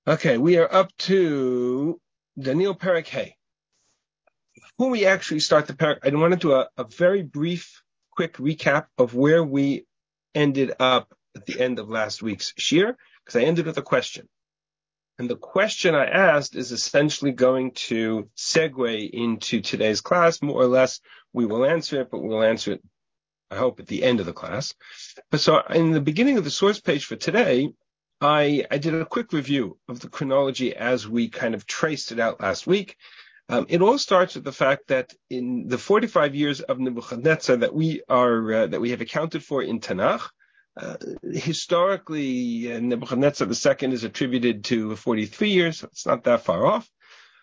Okay, we are up to Daniel Perek Hey. Before we actually start the Perek, I want to do a very brief, quick recap of where we ended up at the end of last week's shir, because I ended with a question. And the question I asked is essentially going to segue into today's class. More or less, we will answer it, but we'll answer it, I hope, at the end of the class. But so in the beginning of the source page for today, I did a quick review of the chronology as we kind of traced it out last week. It all starts with the fact that in the 45 years of Nebuchadnezzar that we have accounted for in Tanakh, historically Nebuchadnezzar II is attributed to 43 years, so it's not that far off.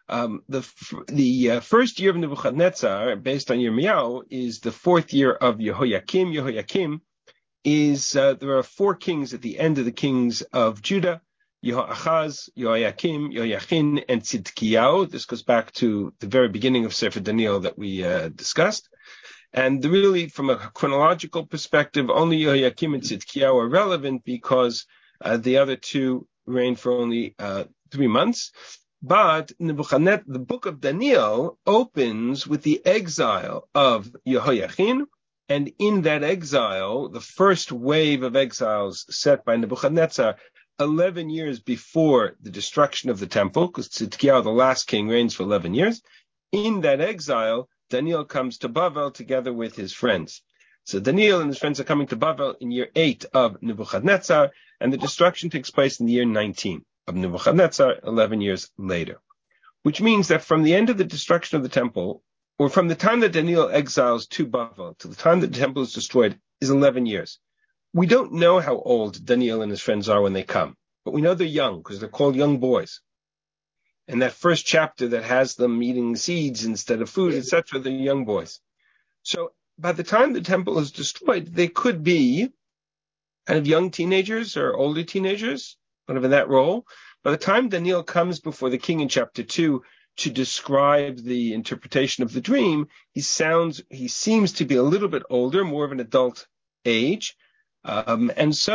The first year of Nebuchadnezzar, based on Yirmiyahu, is the fourth year of Yehoiakim. Yehoiakim is there are four kings at the end of the kings of Judah: Yehoachaz, Yehoiakim, Yehoiachin, and Tzidkiyahu. This goes back to the very beginning of Sefer Daniel that we discussed. And really, from a chronological perspective, only Yehoiakim and Tzidkiyahu are relevant because the other two reigned for only 3 months. But Nebuchadnezzar, the book of Daniel, opens with the exile of Yehoiachin. And in that exile, the first wave of exiles set by Nebuchadnezzar, 11 years before the destruction of the temple, because Tzidkiyahu, the last king, reigns for 11 years. In that exile, Daniel comes to Bavel together with his friends. So Daniel and his friends are coming to Bavel in year 8 of Nebuchadnezzar, and the destruction takes place in the year 19 of Nebuchadnezzar, 11 years later. Which means that from the end of the destruction of the temple, or from the time that Daniel exiles to Bavel to the time that the temple is destroyed, is 11 years. We don't know how old Daniel and his friends are when they come, but we know they're young because they're called young boys. And that first chapter that has them eating seeds instead of food, etc., they're young boys. So by the time the temple is destroyed, they could be kind of young teenagers or older teenagers, kind of in that role. By the time Daniel comes before the king in chapter 2 to describe the interpretation of the dream, he seems to be a little bit older, more of an adult age. But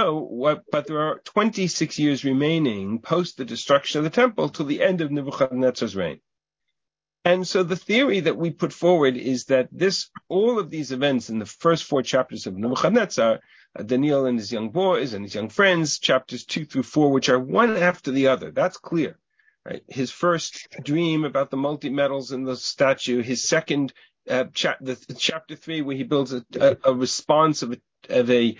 there are 26 years remaining post the destruction of the temple till the end of Nebuchadnezzar's reign. And so the theory that we put forward is that all of these events in the first 4 chapters of Nebuchadnezzar, Daniel and his young boys and his young friends, chapters 2 through 4, which are one after the other, that's clear. Right. His first dream about the multi-metals in the statue, his second chapter 3, where he builds a response of a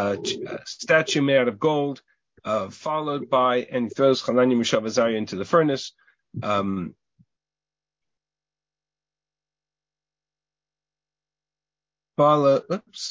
statue made out of gold, followed by, and he throws Hananiah, Mishael, Azariah into the furnace. Followed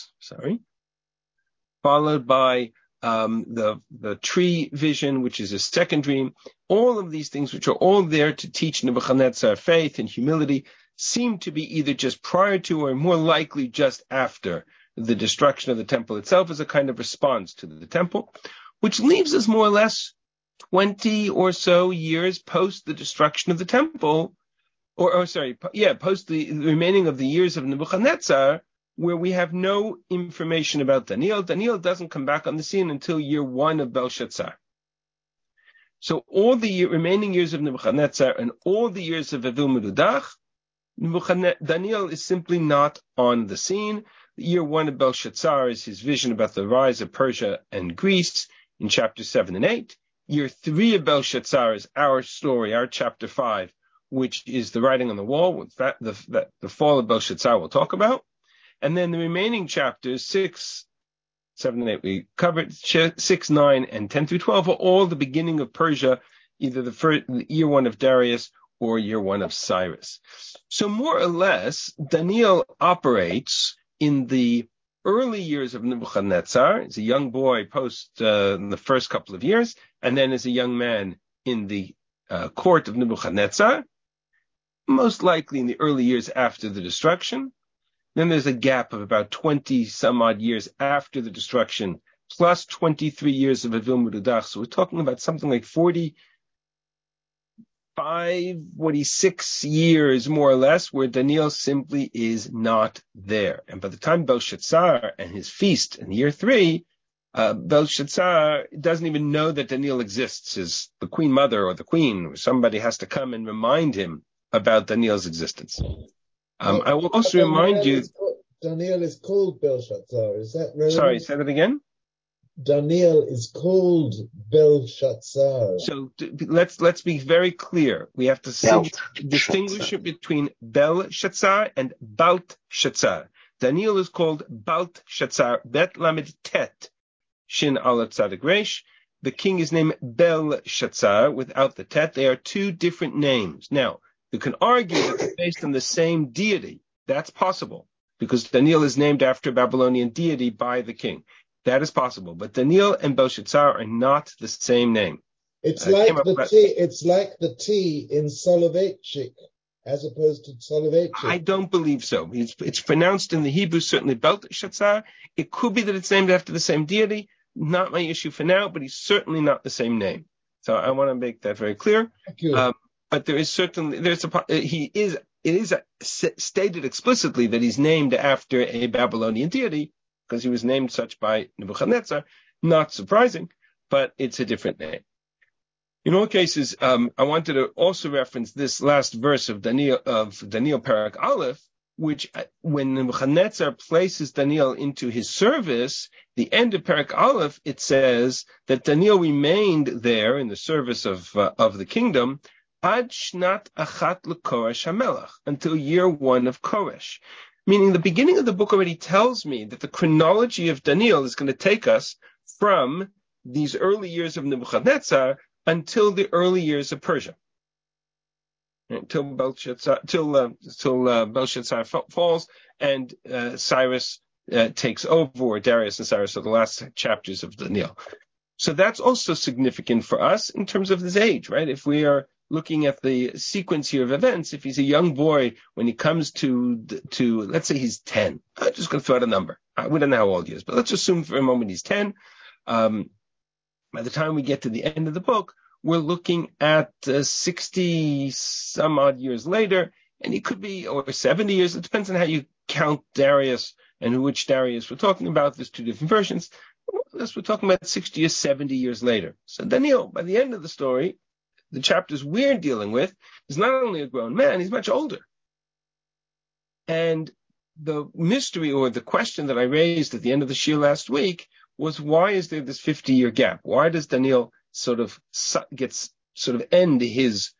by the tree vision, which is a second dream. All of these things, which are all there to teach Nebuchadnezzar faith and humility, seem to be either just prior to or more likely just after the destruction of the temple itself as a kind of response to the temple, which leaves us more or less 20 or so years post the destruction of the temple, post the remaining of the years of Nebuchadnezzar, where we have no information about Daniel. Daniel doesn't come back on the scene until year 1 of Belshazzar. So all the remaining years of Nebuchadnezzar and all the years of Evil Merodach, Daniel is simply not on the scene. Year 1 of Belshazzar is his vision about the rise of Persia and Greece in chapter 7 and 8. Year 3 of Belshazzar is our story, our chapter 5, which is the writing on the wall, the fall of Belshazzar we'll talk about. And then the remaining chapters, 6, 7, and 8, we covered 6, 9, and 10 through 12 are all the beginning of Persia, either the year 1 of Darius or year 1 of Cyrus. So more or less, Daniel operates in the early years of Nebuchadnezzar as a young boy post the first couple of years, and then as a young man in the court of Nebuchadnezzar, most likely in the early years after the destruction. Then there's a gap of about 20 some odd years after the destruction, plus 23 years of Evil Merodach. So we're talking about something like 46 years, more or less, where Daniel simply is not there. And by the time Belshazzar and his feast in year 3, Belshazzar doesn't even know that Daniel exists. Is the queen mother or the queen? Somebody has to come and remind him about Daniel's existence. I will also remind you. Daniel is called Belshazzar. Is that relevant? Sorry, say that again. Daniel is called Belshazzar. So let's be very clear. We have to distinguish it between Belshazzar and Baltshazzar. Daniel is called Baltshazzar, Bet Lamed Tet, Shin Aleph Tzadik Resh. The king is named Belshazzar without the Tet. They are two different names. Now, you can argue that they're based on the same deity. That's possible, because Daniel is named after a Babylonian deity by the king. That is possible. But Daniel and Belshazzar are not the same name. It's like the T in Soloveitchik, as opposed to Soloveitchik. I don't believe so. It's pronounced in the Hebrew, certainly Belshazzar. It could be that it's named after the same deity. Not my issue for now, but he's certainly not the same name. So I want to make that very clear. Thank you. But there is certainly, it is stated explicitly that he's named after a Babylonian deity, because he was named such by Nebuchadnezzar. Not surprising, but it's a different name. In all cases, I wanted to also reference this last verse of Daniel Parak Aleph, which when Nebuchadnezzar places Daniel into his service, the end of Parak Aleph, it says that Daniel remained there in the service of the kingdom Ad Shnat Achat LeKoresh HaMelech, until year 1 of Koresh. Meaning the beginning of the book already tells me that the chronology of Daniel is going to take us from these early years of Nebuchadnezzar until the early years of Persia. Until Belshazzar falls and Cyrus takes over, or Darius and Cyrus are the last chapters of Daniel. So that's also significant for us in terms of his age, right? If we are looking at the sequence here of events, if he's a young boy, when he comes to let's say he's 10, I'm just going to throw out a number. We don't know how old he is, but let's assume for a moment he's 10. By the time we get to the end of the book, we're looking at 60 some odd years later, and he could be, or 70 years. It depends on how you count Darius and which Darius we're talking about. There's two different versions. We're talking about 60 or 70 years later. So Daniel, by the end of the story, the chapters we're dealing with, is not only a grown man, he's much older. And the mystery, or the question that I raised at the end of the shiur last week, was why is there this 50-year gap? Why does Daniel sort of end his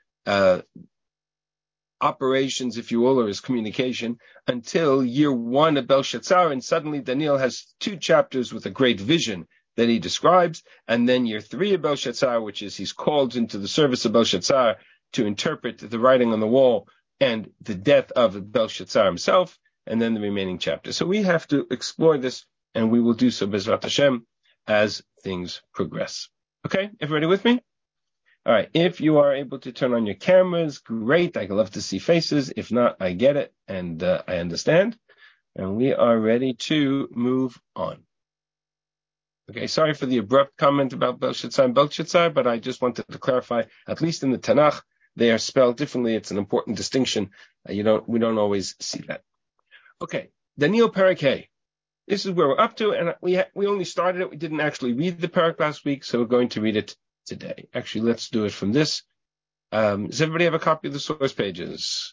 operations, if you will, or his communication, until year 1 of Belshazzar, and suddenly Daniel has 2 chapters with a great vision that he describes, and then year 3 of Belshazzar, which is he's called into the service of Belshazzar to interpret the writing on the wall and the death of Belshazzar himself, and then the remaining chapters. So we have to explore this, and we will do so B'ezrat Hashem as things progress. Okay, everybody with me? All right, if you are able to turn on your cameras, great. I love to see faces. If not, I get it, and I understand. And we are ready to move on. Okay, sorry for the abrupt comment about Belshazzar and Belteshazzar, but I just wanted to clarify, at least in the Tanakh, they are spelled differently. It's an important distinction. We don't always see that. Okay, Daniel Parak Hey. This is where we're up to, and we only started it. We didn't actually read the parak last week, so we're going to read it today. Actually, let's do it from this. Does everybody have a copy of the source pages?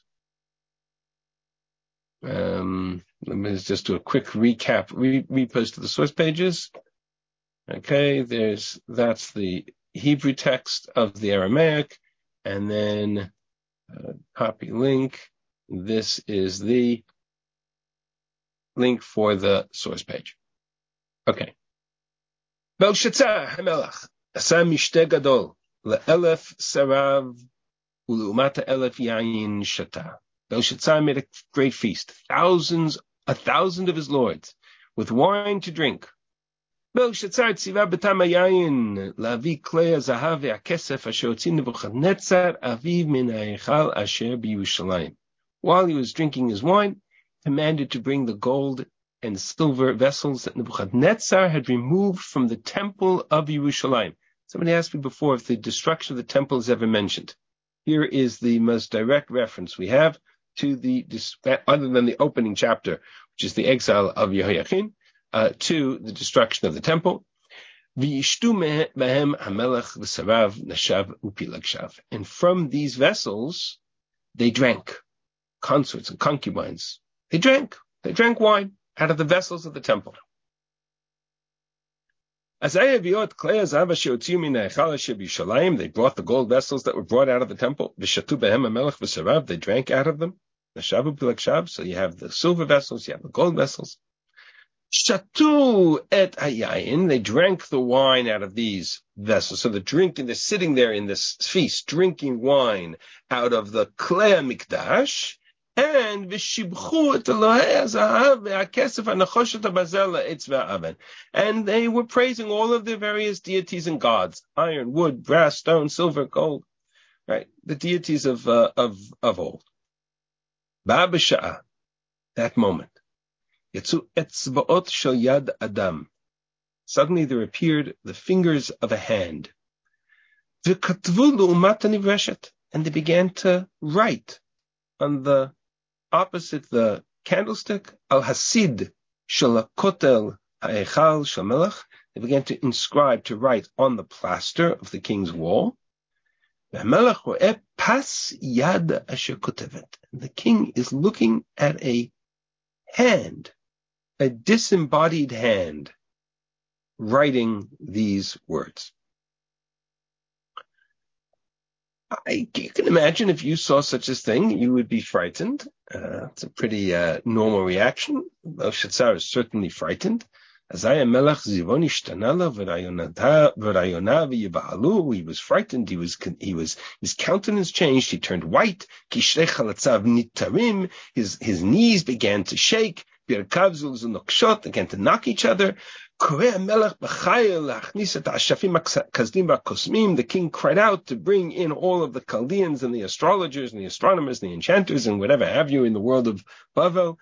Let me just do a quick recap. Repost to the source pages. Okay, that's the Hebrew text of the Aramaic, and then copy link. This is the link for the source page. Okay. Belshazzar HaMelech עשה משתה גדול ל1,000 שריו ולעומת 1,000 יין שתה. Belshazzar made a great feast, 1,000 of his lords, with wine to drink. Belshazzar ציווה בתם היין להביא כלי הזהב והכסף אשר הוציא נבוכדנצר אביו מן ההיכל אשר בירושלים. While he was drinking his wine, commanded to bring the gold and silver vessels that Nebuchadnezzar had removed from the temple of Yerushalayim. Somebody asked me before if the destruction of the temple is ever mentioned. Here is the most direct reference we have to other than the opening chapter, which is the exile of Yehoiachin, to the destruction of the temple. And from these vessels, they drank, consorts and concubines. They drank wine out of the vessels of the temple. They brought the gold vessels that were brought out of the temple. They drank out of them. So you have the silver vessels, you have the gold vessels. Shatu et hayayin, they drank the wine out of these vessels. So they're sitting there in this feast, drinking wine out of the klei mikdash, and v'shibchu et Elohei hazahav ve'hakesef hanachoshet habazel ha'etz ve'aven. And they were praising all of the various deities and gods: iron, wood, brass, stone, silver, gold. Right, the deities of old. Ba'b'sha'ah, that moment. Suddenly there appeared the fingers of a hand. And they began to write on the opposite the candlestick, Al Hasid Shel Kotel Ha'echal Shel Melech. They began to inscribe, to write on the plaster of the king's wall. And the king is looking at a hand, a disembodied hand, writing these words. You can imagine if you saw such a thing, you would be frightened. It's a pretty normal reaction. Belshazzar is certainly frightened. He was frightened. His countenance changed. He turned white. His knees began to shake. Began to knock each other. The king cried out to bring in all of the Chaldeans and the astrologers and the astronomers and the enchanters and whatever have you in the world of Bavel.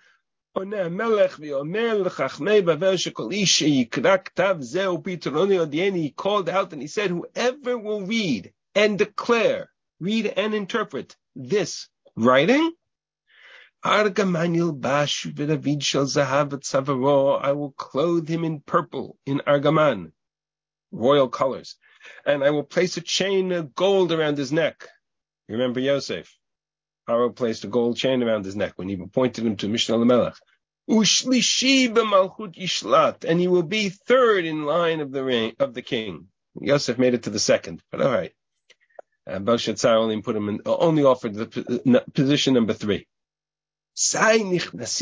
He called out and he said, whoever will read and interpret this writing, I will clothe him in purple, in argaman, royal colors, and I will place a chain of gold around his neck. Remember Yosef? Pharaoh placed a gold chain around his neck when he appointed him to Mishnah Lamelech. Ushlishi b'malchut yishlat, and he will be third in line of the reign of the king. Yosef made it to the second, but all right. Belshazzar only offered the position number 3. They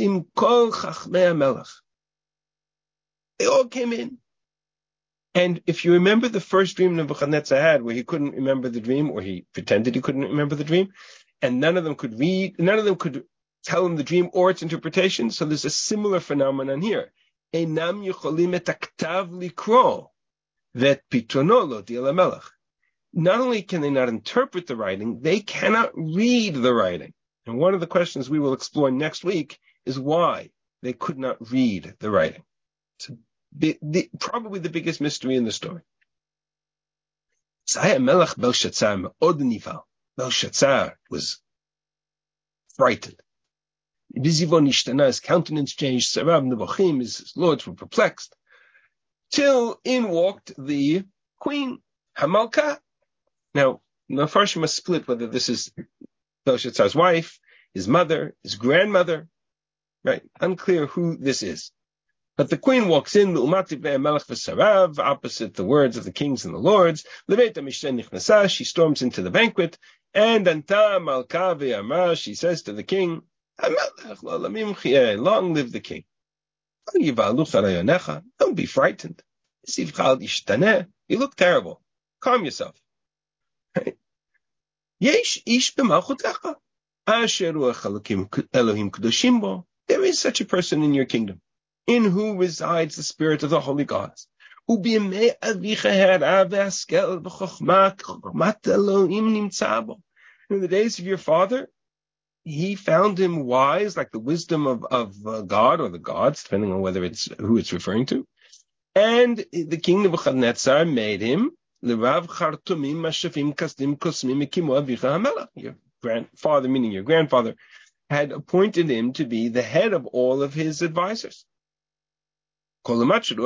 all came in. And if you remember the first dream Nebuchadnezzar had, where he couldn't remember the dream, or he pretended he couldn't remember the dream, and none of them could tell him the dream or its interpretation. So there's a similar phenomenon here. Not only can they not interpret the writing, they cannot read the writing. And one of the questions we will explore next week is why they could not read the writing. It's probably the biggest mystery in the story. Belshazzar was frightened. His countenance changed. His lords were perplexed. Till in walked the queen, Hamalka. Now, the Mepharshim must split whether this is Belshazzar's wife, his mother, his grandmother. Right? Unclear who this is. But the queen walks in, opposite the words of the kings and the lords. She storms into the banquet, and she says to the king, long live the king. Don't be frightened. You look terrible. Calm yourself. Right? There is such a person in your kingdom, in who resides the spirit of the holy gods. In the days of your father, he found him wise, like the wisdom of God or the gods, depending on who it's referring to. And the king Nebuchadnezzar made him your grandfather, meaning your grandfather, had appointed him to be the head of all of his advisors. He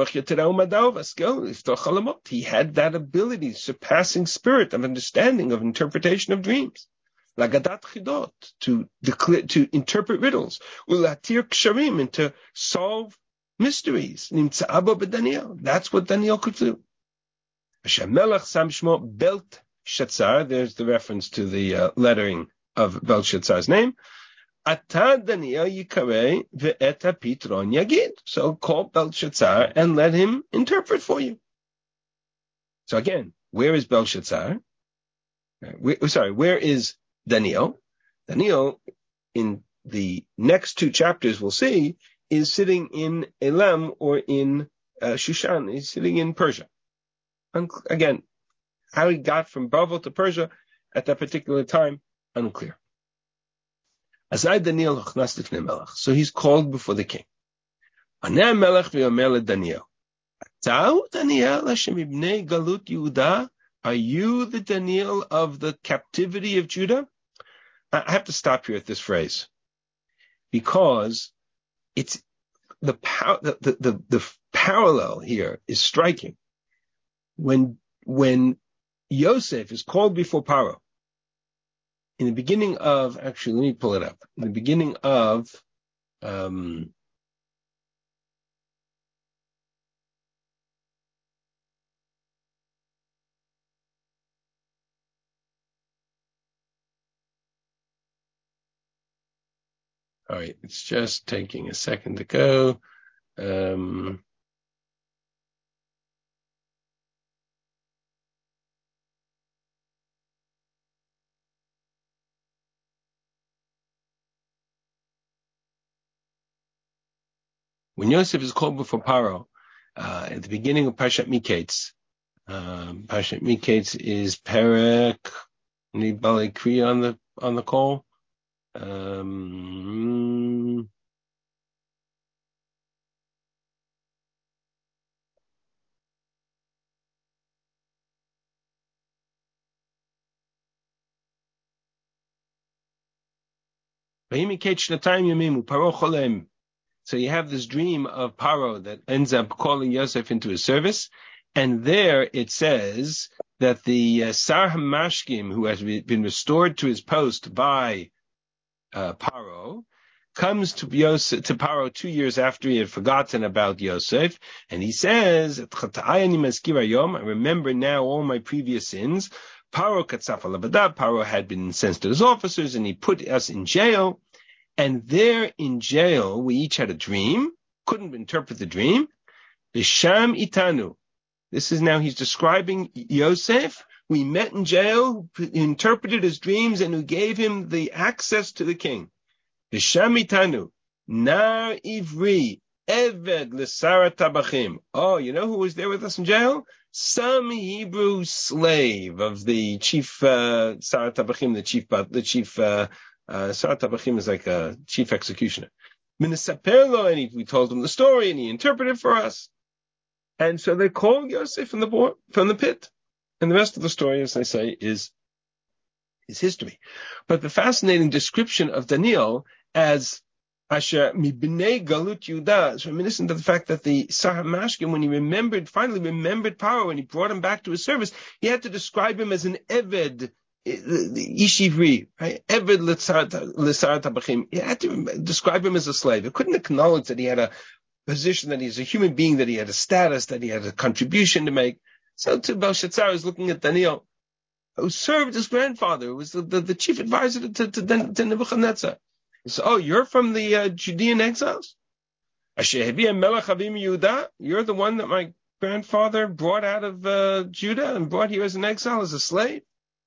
had that ability, surpassing spirit of understanding, of interpretation of dreams. Lagadat chidot, to interpret riddles. Ulatir ksharim, and to solve mysteries. That's what Daniel could do. Belt Shatzar, there's the reference to the lettering of Belshazzar's name. Ata Daniel Yikare ve'eta Pitron Yagid. So call Belshazzar and let him interpret for you. So again, where is Belshazzar? Where is Daniel? Daniel, in the next two chapters we'll see, is sitting in Elam or in Shushan. He's sitting in Persia. Again, how he got from Babel to Persia at that particular time, unclear. Asai Daniel chnas lifnei melech. So he's called before the king. Aneh melech v'yomer Daniel. Atau Daniel Hashem ibnei galut Yehuda. Are you the Daniel of the captivity of Judah? I have to stop here at this phrase because it's the parallel here is striking. When Yosef is called before Paro, in the beginning of, actually, let me pull it up. In the beginning of, all right, it's just taking a second to go. When Yosef is called before Paro, at the beginning of Parshat Miketz, Parshat Miketz is Perek, anybody Kriya on the call? So you have this dream of Paro that ends up calling Yosef into his service. And there it says that the Sar HaMashkim, who has been restored to his post by Paro, comes to Paro 2 years after he had forgotten about Yosef. And he says, I remember now all my previous sins. Paro had been incensed to his officers and he put us in jail. And there in jail, we each had a dream, couldn't interpret the dream. V'sham itanu. This is now, he's describing Yosef. We met in jail, interpreted his dreams, and who gave him the access to the king. V'sham itanu. Nar ivri, eved l'sara tabachim. Oh, you know who was there with us in jail? Some Hebrew slave of the chief, Sara Tabachim, the chief, Sar Tabachim is like a chief executioner. And we told him the story, and he interpreted for us. And so they called Yosef from the pit. And the rest of the story, as I say, is history. But the fascinating description of Daniel as Asher mibnei galut Yehuda is reminiscent of the fact that the Sar HaMashkim, when he finally remembered Paro, and he brought him back to his service, he had to describe him as an Eved, Ishivri, right? Eved l'sar tabachim. He had to describe him as a slave. He couldn't acknowledge that he had a position, that he's a human being, that he had a status, that he had a contribution to make. So too, Belshazzar is looking at Daniel, who served his grandfather, who was the chief advisor to Nebuchadnezzar. He said, oh, you're from the Judean exiles? You're the one that my grandfather brought out of Judah and brought here as an exile, as a slave?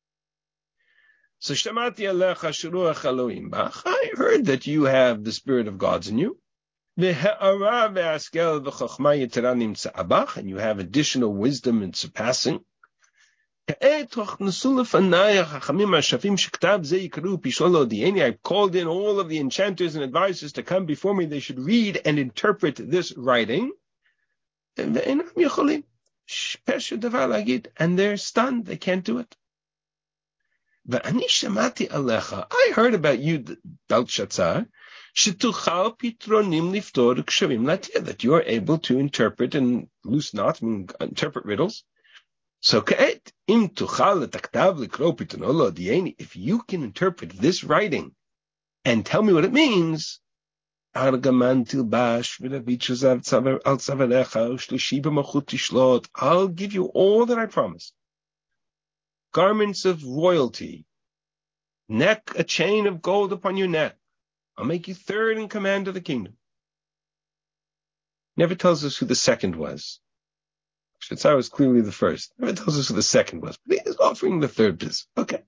So Shemati alecha shuruach Elohim bach. I heard that you have the spirit of God's in you. And you have additional wisdom and surpassing. I've called in all of the enchanters and advisors to come before me. They should read and interpret this writing. And they're stunned. They can't do it. I heard about you, Belshazzar. that you are able to interpret and loose knots, interpret riddles. So if you can interpret this writing and tell me what it means, I'll give you all that I promised. Garments of royalty, neck, a chain of gold upon your neck. I'll make you third in command of the kingdom. Never tells us who the second was. Shethar was clearly the first. Never tells us who the second was, but he is offering the third piece. Okay.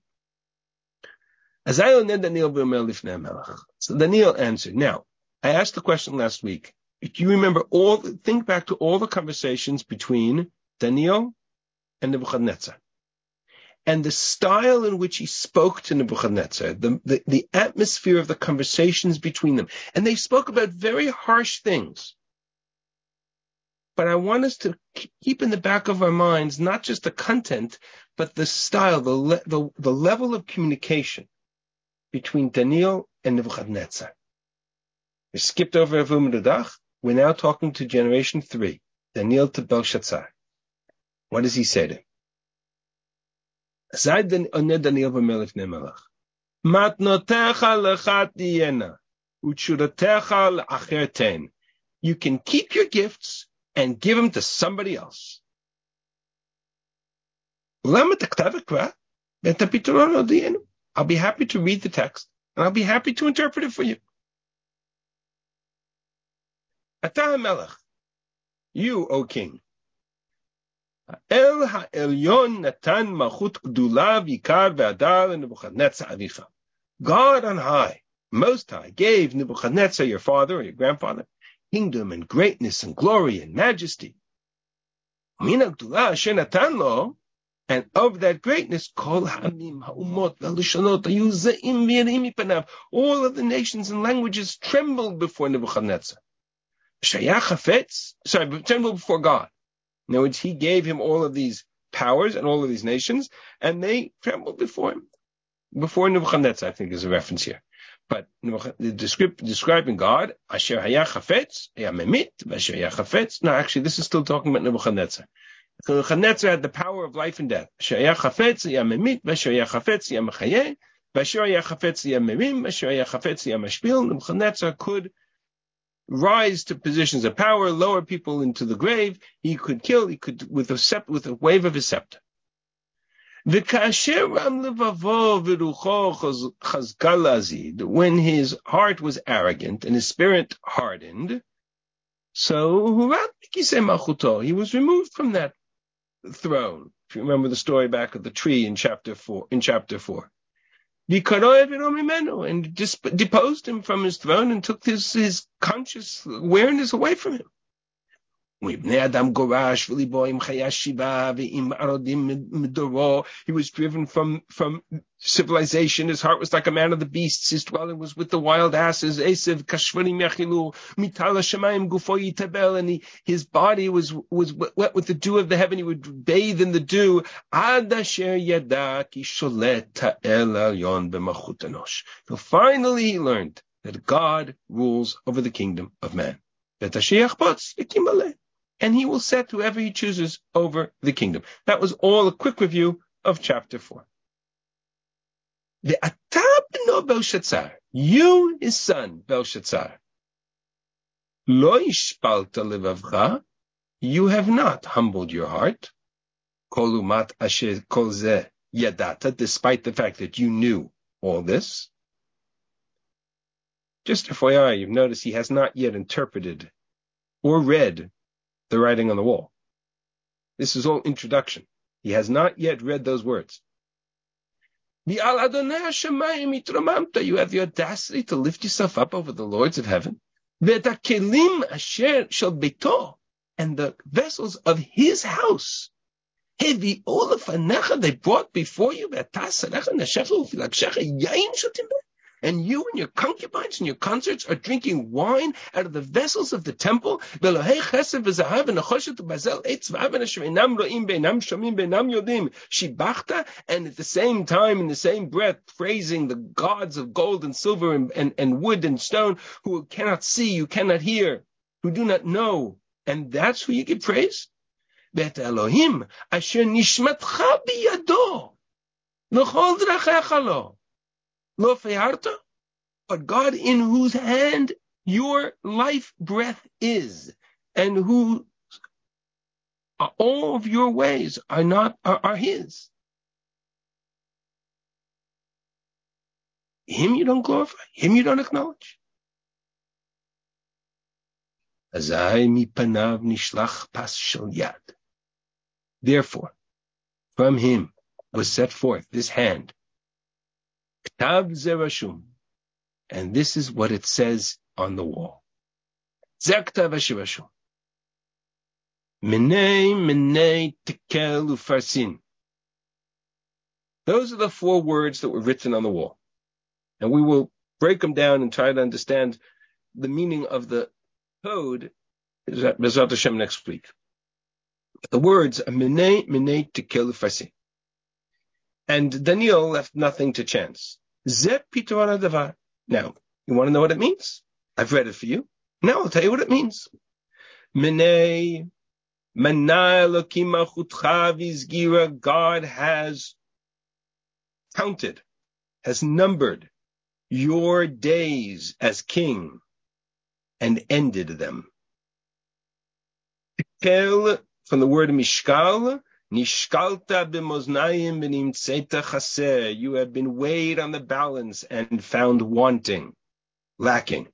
So Daniel answered. Now, I asked the question last week. Do you remember think back to all the conversations between Daniel and Nebuchadnezzar, and the style in which he spoke to Nebuchadnezzar, the atmosphere of the conversations between them. And they spoke about very harsh things. But I want us to keep in the back of our minds, not just the content, but the style, the level of communication between Daniel and Nebuchadnezzar. We skipped over Avum Dudach. We're now talking to generation 3, Daniel to Belshazzar. What does he say to him? You can keep your gifts and give them to somebody else. I'll be happy to read the text, and I'll be happy to interpret it for you. Atah Melech, you, O king, El ha'elyon natan malchut gdula v'ikar ve'adar Nebuchadnezzar avicha. God on high, most high, gave Nebuchadnezzar, your father or your grandfather, kingdom and greatness and glory and majesty. Mina gdula asher natan lo, and of that greatness, kol ha'amim ha'umot v'lishonot hayuzaim v'yerim mipanav. All of the nations and languages trembled before Nebuchadnezzar. Trembled before God. In other words, he gave him all of these powers and all of these nations, and they trembled before him. Before Nebuchadnezzar, I think is a reference here. But describing God, Asher haya chafetz, haya memit, Asher haya chafetz. No, actually, this is still talking about Nebuchadnezzar. Nebuchadnezzar had the power of life and death. Asher haya chafetz, haya memit, Asher haya chafetz, haya mechayeh, Asher haya chafetz, haya memim, Asher haya chafetz, haya mashpil. Nebuchadnezzar could rise to positions of power, lower people into the grave. He could kill. He could with a wave of his scepter. When his heart was arrogant and his spirit hardened, so he was removed from that throne. If you remember the story back of the tree in chapter 4. And deposed him from his throne and took his conscious awareness away from him. He was driven from civilization. His heart was like a man of the beasts. His dwelling was with the wild asses. And his body was wet with the dew of the heaven. He would bathe in the dew. So finally he learned that God rules over the kingdom of man. And he will set whoever he chooses over the kingdom. That was all a quick review of chapter 4. Belshazzar, you, his son, Belshazzar, lo ishpalta levavcha, you have not humbled your heart, kolumat asher kol zeh yadata, despite the fact that you knew all this. Just FYI, you've noticed he has not yet interpreted or read the writing on the wall. This is all introduction. He has not yet read those words. You have the audacity to lift yourself up over the lords of heaven. And the vessels of his house. They brought before you. and you and your concubines and your consorts are drinking wine out of the vessels of the temple, and at the same time, in the same breath, praising the gods of gold and silver and wood and stone, who cannot see, you cannot hear, who do not know, and that's who you give praise? Bet Elohim asher nishmatcha biyado l'chol drachecha lo fe'arta, but God in whose hand your life breath is, and who all of your ways are His. Him you don't glorify, Him you don't acknowledge. Azai mipanav nishlach pas shel yad. Therefore, from Him was set forth this hand, Ktav zerashum, and this is what it says on the wall. Zektav ashirashum. Minei tekel ufarsin. Those are the 4 words that were written on the wall. And we will break them down and try to understand the meaning of the code, Bezrat Hashem, next week. The words are Minei tekel ufarsin. And Daniel left nothing to chance. Ze pitaron hadavar. Now, you want to know what it means? I've read it for you. Now I'll tell you what it means. Minei God has counted, has numbered your days as king and ended them. Tekel, from the word mishkal, nishkalta b'moznayim v'nimtzeta chaser. You have been weighed on the balance and found wanting, lacking.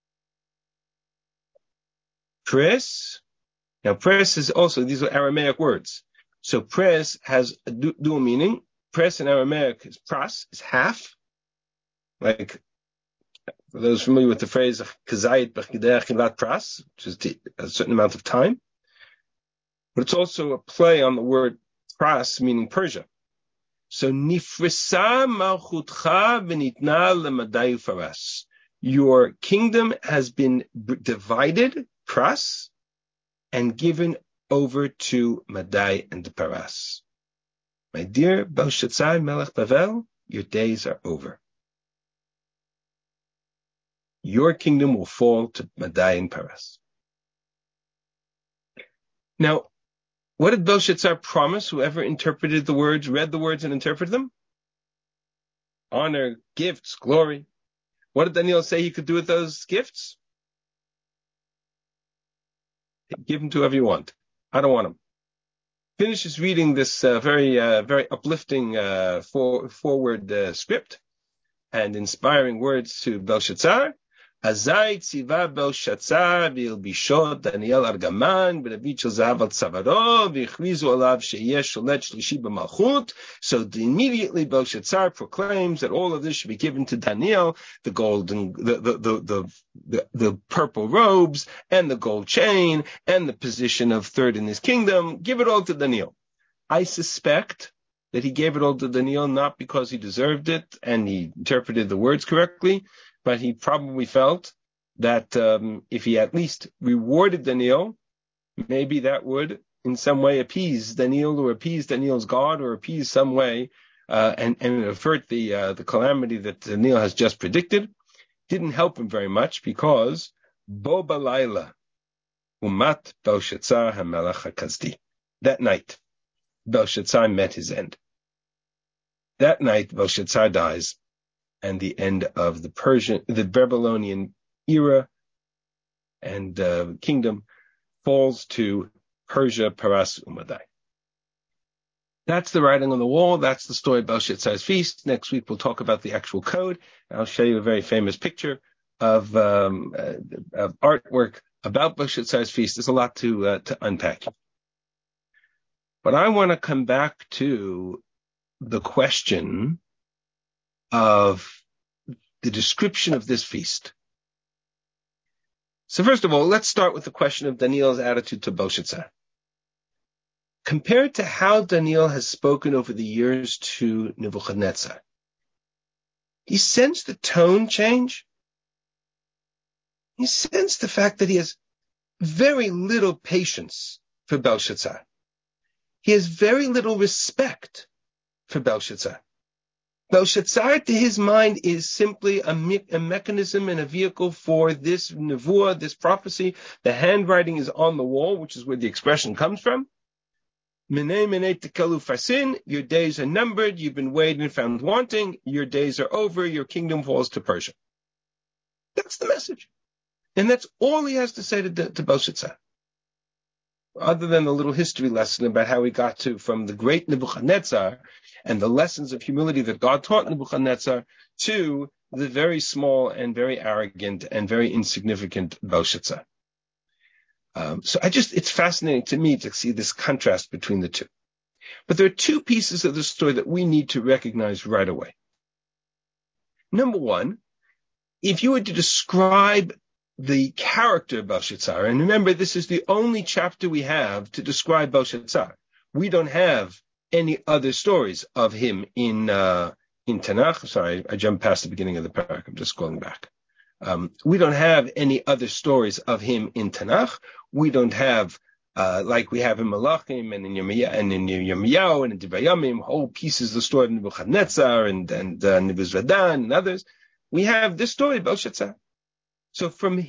Pres. Now, pres is also, these are Aramaic words. So pres has a dual meaning. Pres in Aramaic is pras, is half. Like, for those familiar with the phrase, kazayit b'chidei achilat pras, which is a certain amount of time. But it's also a play on the word pras, meaning Persia. So, nifresa malchutcha v'nitna lemadai faras. Your kingdom has been divided, pras, and given over to Madai and the Paras. My dear Belshazzar Melech Bavel, your days are over. Your kingdom will fall to Madai and Paras. Now, what did Belshazzar promise whoever interpreted the words, read the words and interpreted them? Honor, gifts, glory. What did Daniel say he could do with those gifts? Give them to whoever you want. I don't want them. Finishes reading this very uplifting forward script and inspiring words to Belshazzar. Azai tziva Belshazzar v'ilbishot Daniel argaman v'navit shel zahav al tzavaro v'yichrizu alav sheyeh sholet shlishi b'malchut. So immediately Belshazzar proclaims that all of this should be given to Daniel, the gold and the purple robes and the gold chain and the position of third in his kingdom. Give it all to Daniel. I suspect that he gave it all to Daniel not because he deserved it and he interpreted the words correctly, but he probably felt that if he at least rewarded Daniel, maybe that would in some way appease Daniel or appease Daniel's God or appease some way and avert the calamity that Daniel has just predicted. Didn't help him very much because Bo Balayla Umat Belshazzar HaMelech HaKazdi. That night, Belshazzar met his end. That night, Belshazzar dies. And the end of the Babylonian era and kingdom falls to Persia, Paras, Umadai. That's the writing on the wall. That's the story of Belshazzar's feast. Next week we'll talk about the actual code. I'll show you a very famous picture of artwork about Belshazzar's feast. There's a lot to unpack. But I want to come back to the question of the description of this feast. So first of all, let's start with the question of Daniel's attitude to Belshazzar. Compared to how Daniel has spoken over the years to Nebuchadnezzar, he sensed the tone change. He sensed the fact that he has very little patience for Belshazzar. He has very little respect for Belshazzar. Belshazzar, to his mind, is simply a mechanism and a vehicle for this nevuah, this prophecy. The handwriting is on the wall, which is where the expression comes from. Menei menei tekelu fasin, your days are numbered, you've been weighed and found wanting, your days are over, your kingdom falls to Persia. That's the message. And that's all he has to say to Belshazzar. Other than the little history lesson about how he got from the great Nebuchadnezzar and the lessons of humility that God taught Nebuchadnezzar to the very small and very arrogant and very insignificant Belshazzar. So it's fascinating to me to see this contrast between the two. But there are two pieces of the story that we need to recognize right away. Number one, if you were to describe the character of Belshazzar, and remember, this is the only chapter we have to describe Belshazzar. We don't have any other stories of him in Tanakh. Sorry, I jumped past the beginning of the parak. I'm just going back. We don't have any other stories of him in Tanakh. We don't have, like we have in Malachim and in Yirmiyahu and in Divrei Yamim, whole pieces of the story of Nebuchadnezzar and Nebuzaradan and others. We have this story of Belshazzar. So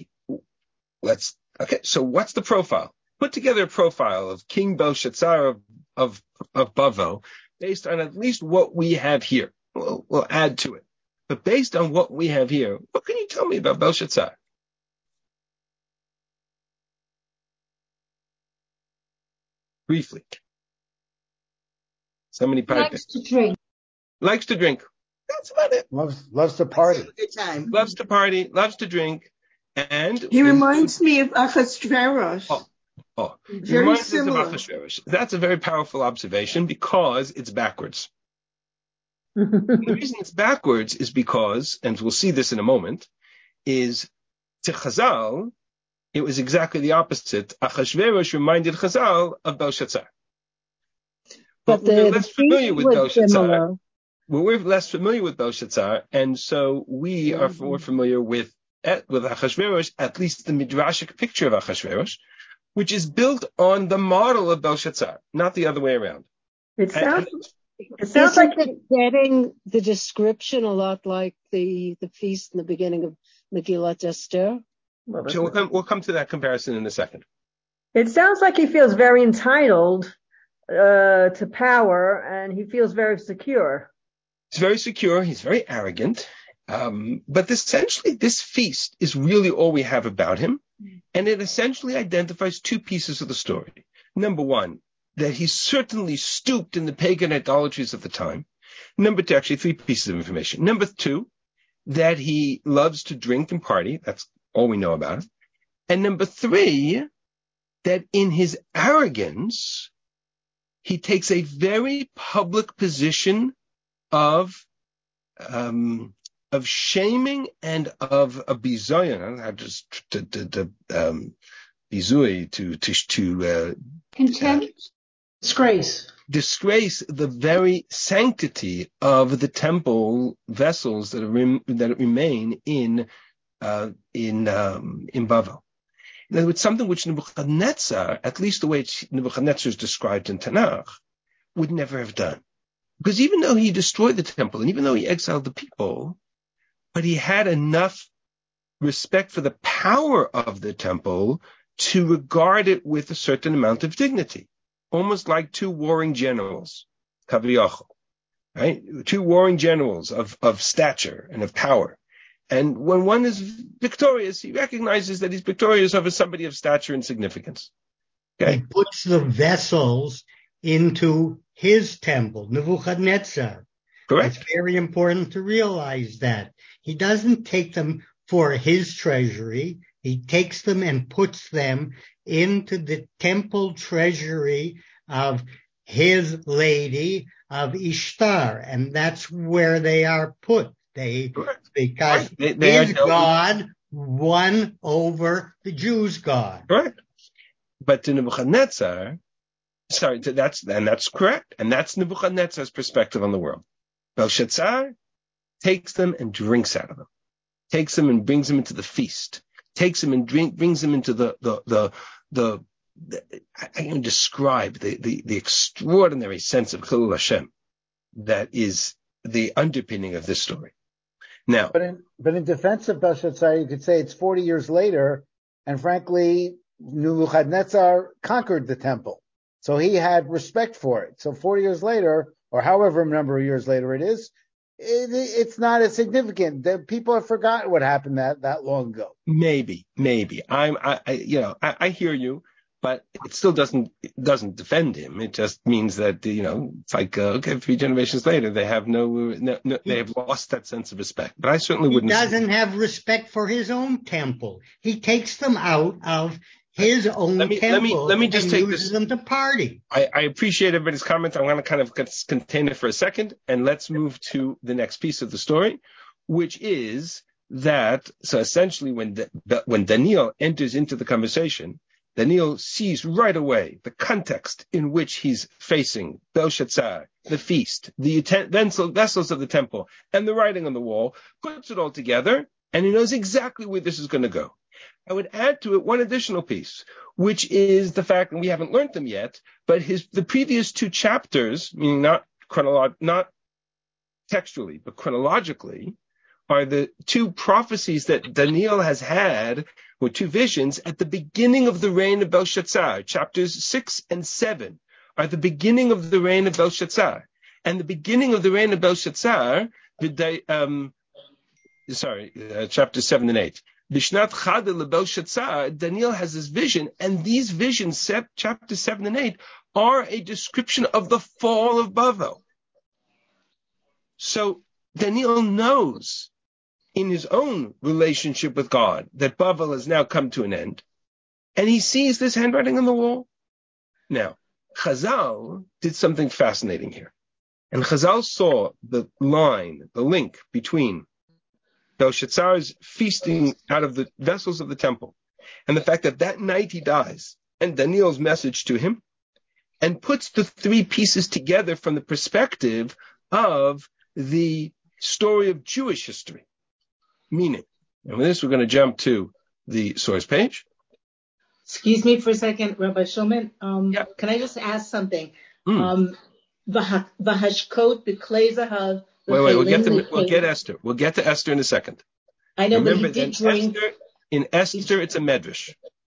so what's the profile? Put together a profile of King Belshazzar of Bavel based on at least what we have here. We'll add to it. But based on what we have here, what can you tell me about Belshazzar? Briefly. Somebody pipe in. Likes to drink. Likes to drink. That's about it. Loves to party. Good time. Loves to party, loves to drink. And he reminds me of Achashverosh. He reminds us of Achashverosh. That's a very powerful observation because it's backwards. The reason it's backwards is because, and we'll see this in a moment, is to Chazal, it was exactly the opposite. Achashverosh reminded Chazal of Belshazzar. But we're less familiar with Belshazzar. We're less familiar with Belshazzar, and so we are more familiar with Achashverosh, at least the midrashic picture of Achashverosh, which is built on the model of Belshazzar, not the other way around. It sounds like it's getting the description a lot like the feast in the beginning of Megillat Esther. So we'll come to that comparison in a second. It sounds like he feels very entitled to power, and he feels very secure. He's very secure. He's very arrogant. But essentially, this feast is really all we have about him. And it essentially identifies two pieces of the story. Number one, that he certainly stooped in the pagan idolatries of the time. Number two, actually three pieces of information. Number two, that he loves to drink and party. That's all we know about him. And number three, that in his arrogance, he takes a very public position of shaming and of a bizayon. I don't know how to bizui to contempt, disgrace the very sanctity of the temple vessels that remain in Bavel. In other words, something which Nebuchadnezzar, at least the way Nebuchadnezzar is described in Tanakh, would never have done. Because even though he destroyed the temple and even though he exiled the people, but he had enough respect for the power of the temple to regard it with a certain amount of dignity, almost like two warring generals, Kaviyachol, right? Two warring generals of stature and of power. And when one is victorious, he recognizes that he's victorious over somebody of stature and significance. Okay? He puts the vessels into his temple, Nebuchadnezzar. Correct. It's very important to realize that. He doesn't take them for his treasury. He takes them and puts them into the temple treasury of his lady, of Ishtar. And that's where they are put. Because his God won over the Jews' God. Correct. But to Nebuchadnezzar, that's correct. And that's Nebuchadnezzar's perspective on the world. Belshazzar takes them and drinks out of them, takes them and brings them into the feast, takes them and brings them into I can describe the extraordinary sense of Chilul Hashem that is the underpinning of this story. Now, but in defense of Belshazzar, you could say it's 40 years later, and frankly, Nebuchadnezzar conquered the temple, so he had respect for it. So 40 years later, or however number of years later it is, it's not as significant. The people have forgotten what happened that long ago. Maybe. I hear you, but it still doesn't defend him. It just means that it's like 3 generations later they have they have lost that sense of respect. But I certainly wouldn't. He doesn't have respect for his own temple. He takes them out of his own temple. Let me just take uses them to party. I appreciate everybody's comments. I want to kind of contain it for a second, and let's move to the next piece of the story, which is that. So essentially, when Daniel enters into the conversation, Daniel sees right away the context in which he's facing Belshazzar, the feast, the vessels of the temple, and the writing on the wall, puts it all together, and he knows exactly where this is going to go. I would add to it one additional piece, which is the fact, and we haven't learned them yet, but the previous 2 chapters, meaning not textually, but chronologically, are the 2 prophecies that Daniel has had, or 2 visions, at the beginning of the reign of Belshazzar. Chapters 6 and 7 are the beginning of the reign of Belshazzar. And the beginning of the reign of Belshazzar, chapters 7 and 8. Bishnat Chada Belshazzar, Daniel has this vision, and these visions, chapters 7 and 8, are a description of the fall of Bavel. So Daniel knows in his own relationship with God that Bavel has now come to an end, and he sees this handwriting on the wall. Now, Chazal did something fascinating here, and Chazal saw the link between Belshazzar's feasting out of the vessels of the temple and the fact that night he dies, and Daniel's message to him, and puts the 3 pieces together from the perspective of the story of Jewish history. Meaning, and with this we're going to jump to the source page. Excuse me for a second, Rabbi Shulman. Can I just ask something? V'hashkot b'klei zahav. Wait, we'll get Esther. We'll get to Esther in a second. I know, remember, but he did drink. In Esther, it's a medrash.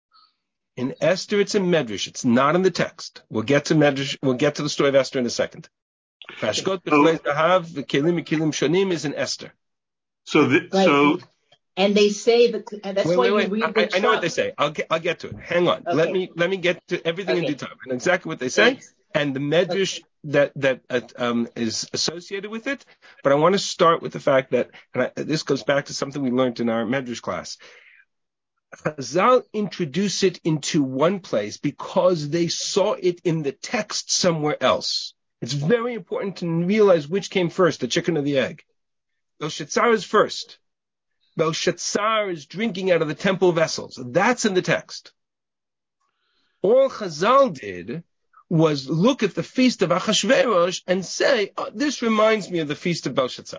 It's not in the text. We'll get to medrash. We'll get to the story of Esther in a second. V'hashkot b'klei zahav v'kelim mikilim shonim is in Esther. And they say that that's why you read the I know what they say. I'll get to it. Hang on. Okay. Let me get to everything in due time. I know exactly what they say. Thanks. And the medrash that is associated with it. But I want to start with the fact that, this goes back to something we learned in our medrash class. Chazal introduce it into one place because they saw it in the text somewhere else. It's very important to realize which came first, the chicken or the egg. Belshazzar is first. Belshazzar is drinking out of the temple vessels. That's in the text. All Chazal did was look at the feast of Achashverosh and say, this reminds me of the feast of Belshazzar.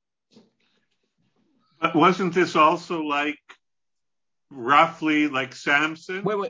But wasn't this also roughly like Samson? Wait.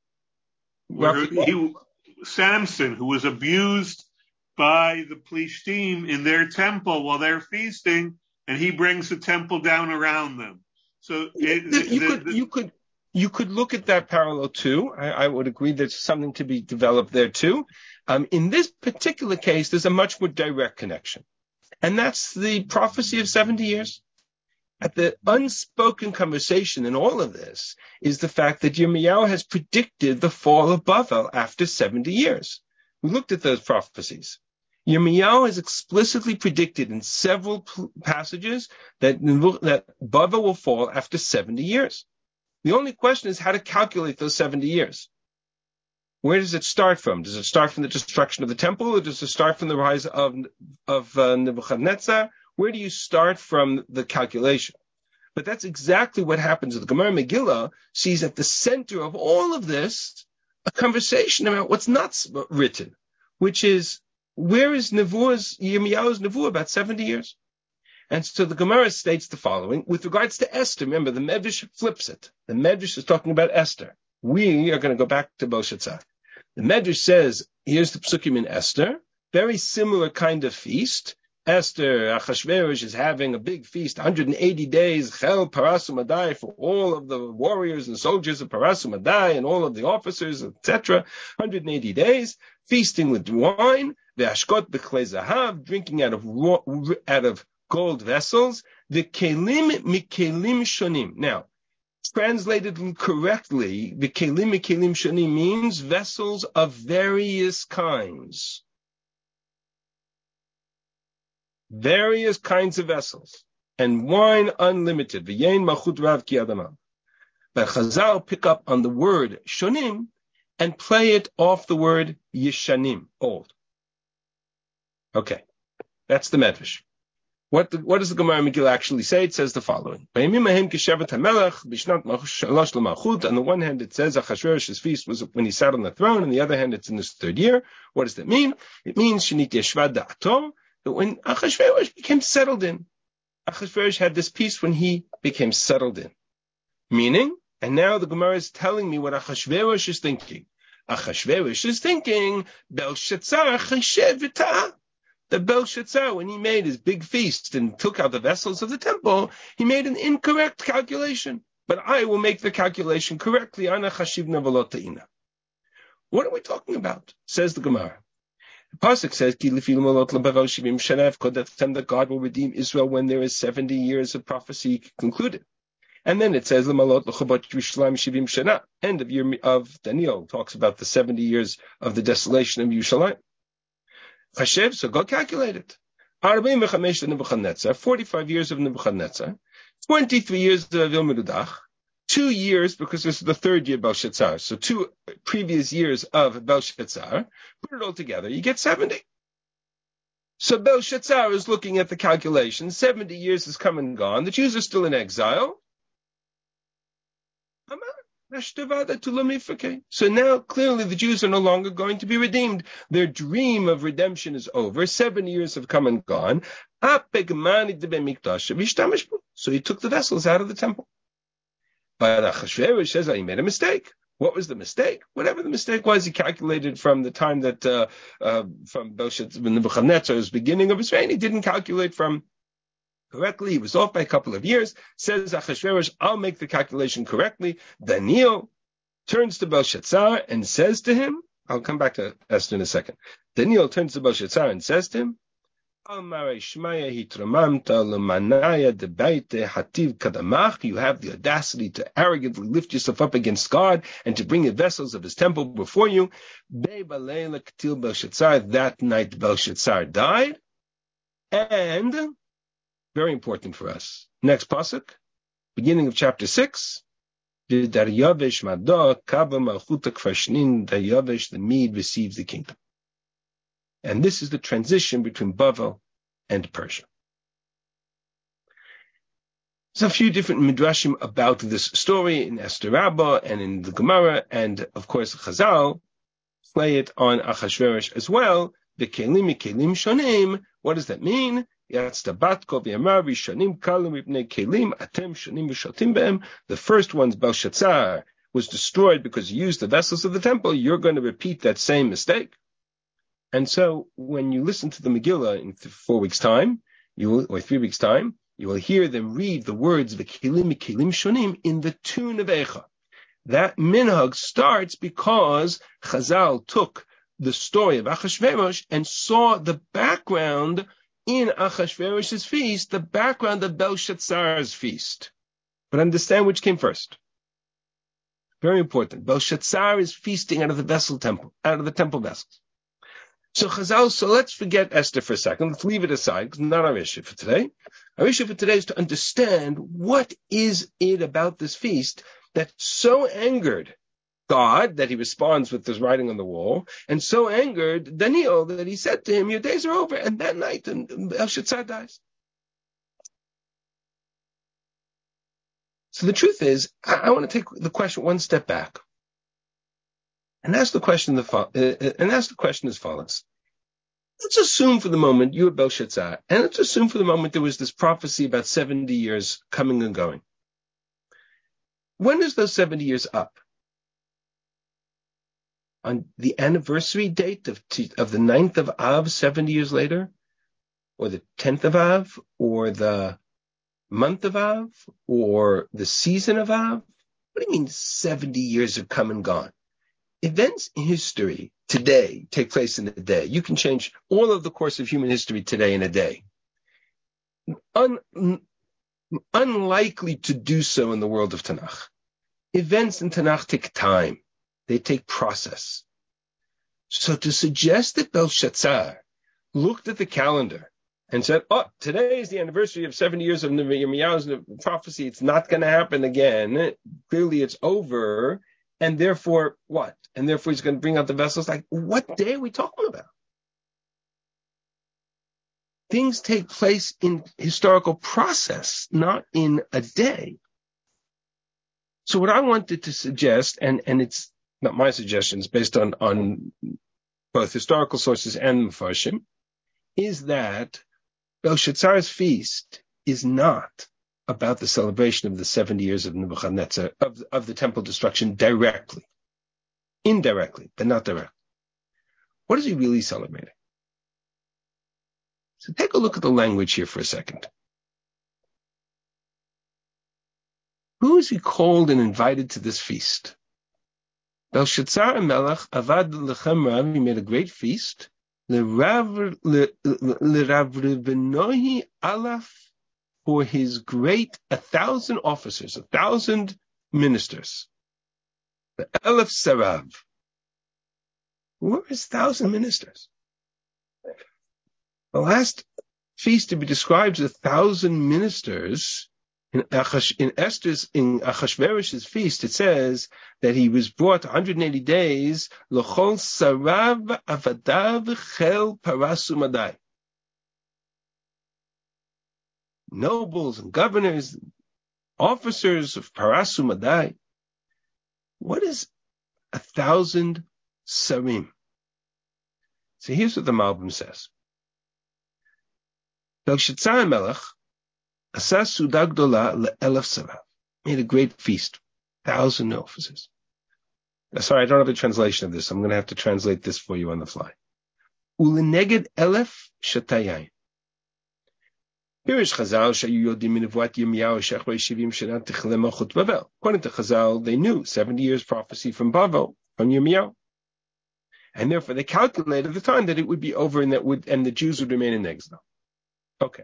Samson, who was abused by the Plishtim in their temple while they're feasting, and he brings the temple down around them. So you could look at that parallel too. I would agree there's something to be developed there too. In this particular case, there's a much more direct connection, and that's the prophecy of 70 years. At the unspoken conversation in all of this is the fact that Yirmiyahu has predicted the fall of Bavel after 70 years. We looked at those prophecies. Yirmiyahu has explicitly predicted in several passages that Bavel will fall after 70 years. The only question is how to calculate those 70 years. Where does it start from? Does it start from the destruction of the temple, or does it start from the rise of Nebuchadnezzar? Where do you start from the calculation? But that's exactly what happens. The Gemara Megillah sees at the center of all of this a conversation about what's not written, which is, where is Yirmiyahu's Nevuah about 70 years? And so the Gemara states the following with regards to Esther. Remember, the Medrash flips it. The Medrash is talking about Esther. We are going to go back to Belshazzar. The Medrash says, here's the Psukim in Esther, very similar kind of feast. Esther, Achashverosh is having a big feast, 180 days, Chel Parasu Madai, for all of the warriors and soldiers of Parasu Madai and all of the officers, etc. 180 days, feasting with wine, Ve'ashkot B'chlei Zahav, drinking out of gold vessels, the Kelim Mikelim Shonim. Now, translated correctly, the Kelim Mikelim Shonim means vessels of various kinds. Various kinds of vessels, and wine unlimited. V'yein malchut rav ki adama. But Chazal pick up on the word shonim and play it off the word yeshanim, old. Okay, that's the Medrash. What does the Gemara Megillah actually say? It says the following. On the one hand, it says Achashverosh's feast was when he sat on the throne, and the other hand, it's in his third year. What does that mean? It means shenit yeshvad da'ato. But when Achashverosh became settled in, Achashverosh had this peace when he became settled in. Meaning, and now the Gemara is telling me what Achashverosh is thinking. Achashverosh is thinking, Belshazzar cheshev v'ta'ah. That Belshazzar, when he made his big feast and took out the vessels of the temple, he made an incorrect calculation. But I will make the calculation correctly. Ana chashivna v'lo ta'ina. What are we talking about? Says the Gemara. The pasuk says, that God will redeem Israel when there is 70 years of prophecy concluded. And then it says, end of year of Daniel talks about the 70 years of the desolation of Yerushalayim. Chashev, so go calculate it. 45 years of Nebuchadnezzar, 23 years of Avil 2 years, because this is the third year of Belshazzar, so 2 previous years of Belshazzar, put it all together, you get 70. So Belshazzar is looking at the calculation, 70 years has come and gone, the Jews are still in exile. So now clearly the Jews are no longer going to be redeemed. Their dream of redemption is over, 7 years have come and gone. So he took the vessels out of the temple. But Achashverosh says, he made a mistake. What was the mistake? Whatever the mistake was, he calculated from the time that from Nebuchadnezzar's beginning of his reign. He didn't calculate from correctly. He was off by a couple of years. Says Achashverosh, I'll make the calculation correctly. Daniel turns to Belshazzar and says to him, I'll come back to Esther in a second. Daniel turns to Belshazzar and says to him, you have the audacity to arrogantly lift yourself up against God and to bring the vessels of his temple before you. That night Belshazzar died. And, very important for us, next pasuk, beginning of chapter 6, Daryavesh, the Mede receives the kingdom. And this is the transition between Bavel and Persia. There's a few different midrashim about this story in Esther Rabbah and in the Gemara, and of course Chazal play it on Achashverosh as well. The kelim shonim. What does that mean? The first one's Belshazzar was destroyed because he used the vessels of the temple. You're going to repeat that same mistake. And so when you listen to the Megillah in 4 weeks' time, or 3 weeks' time, you will hear them read the words V'kelim shonim in the tune of Eicha. That minhag starts because Chazal took the story of Achashverosh and saw the background in Achashverosh's feast, the background of Belshazzar's feast. But understand which came first. Very important. Belshazzar is feasting out of the temple vessels. So Chazal, so let's forget Esther for a second. Let's leave it aside, because it's not our issue for today. Our issue for today is to understand what is it about this feast that so angered God that he responds with this writing on the wall, and so angered Daniel that he said to him, your days are over, and that night Belshazzar dies. So the truth is, I want to take the question one step back and ask the question as follows. let's assume for the moment you were Belshazzar, and let's assume for the moment there was this prophecy about 70 years coming and going. When is those 70 years up? On the anniversary date of the 9th of Av, 70 years later? Or the 10th of Av? Or the month of Av? Or the season of Av? What do you mean 70 years have come and gone? Events in history today take place in a day. You can change all of the course of human history today in a day. Unlikely to do so in the world of Tanakh. Events in Tanakh take time. They take process. So to suggest that Belshazzar looked at the calendar and said, today is the anniversary of 70 years of Yirmiyahu's prophecy. It's not going to happen again. Clearly it's over. And therefore, what? And therefore he's going to bring out the vessels. Like, what day are we talking about? Things take place in historical process, not in a day. So what I wanted to suggest, and it's not my suggestions, based on both historical sources and Mefarshim, is that Belshazzar's feast is not about the celebration of the 70 years of Nebuchadnezzar, of the temple destruction directly. Indirectly, but not directly. What is he really celebrating? So take a look at the language here for a second. Who is he called and invited to this feast? Belshazzar Melech avad lechem rav, he made a great feast. L'rav Rivenohi alaf, for his great 1,000 officers, 1,000 ministers. The Elef Sarav. Where is 1,000 ministers? The last feast to be described as 1,000 ministers in Achashverosh's feast, it says that he was brought 180 days, L'chol Sarav Avadav Chel Parasu Madai. Nobles and governors, officers of Parasu Madai. What is 1,000 sarim? So here's what the Malbim says. Belshazzar Melech asas suda gdola le'elef sarav, made a great feast, 1,000 officers. Sorry, I don't have a translation of this. I'm going to have to translate this for you on the fly. Uleneged elef shatayayin. According to Chazal, they knew 70 years prophecy from Bavel, from Yirmiyahu. And therefore they calculated the time that it would be over and the Jews would remain in exile. Okay.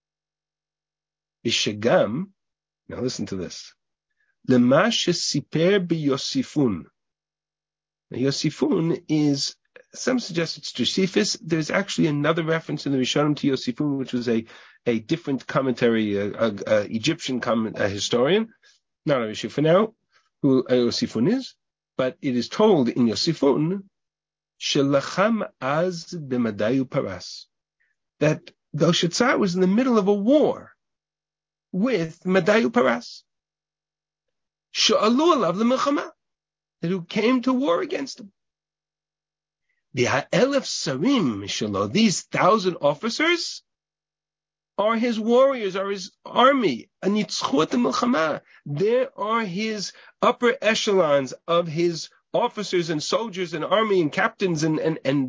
Bishagam, now listen to this. Lema shesiper b'Yosifun. Now Yosifun is, some suggest it's Josephus. There's actually another reference in the Rishonim to Yosifun, which was a different commentary, Egyptian historian, not an issue for now, who Yosifun is, but it is told in Yosifun, Shelacham az b'madayu paras, that Belshazzar was in the middle of a war with Madayu Paras. Sha'alu alav l'milchama, that who came to war against him. The ha'elef sarim shalo, these 1,000 officers are his warriors, are his army. Anitzchut milchama, there are his upper echelons of his officers and soldiers and army and captains and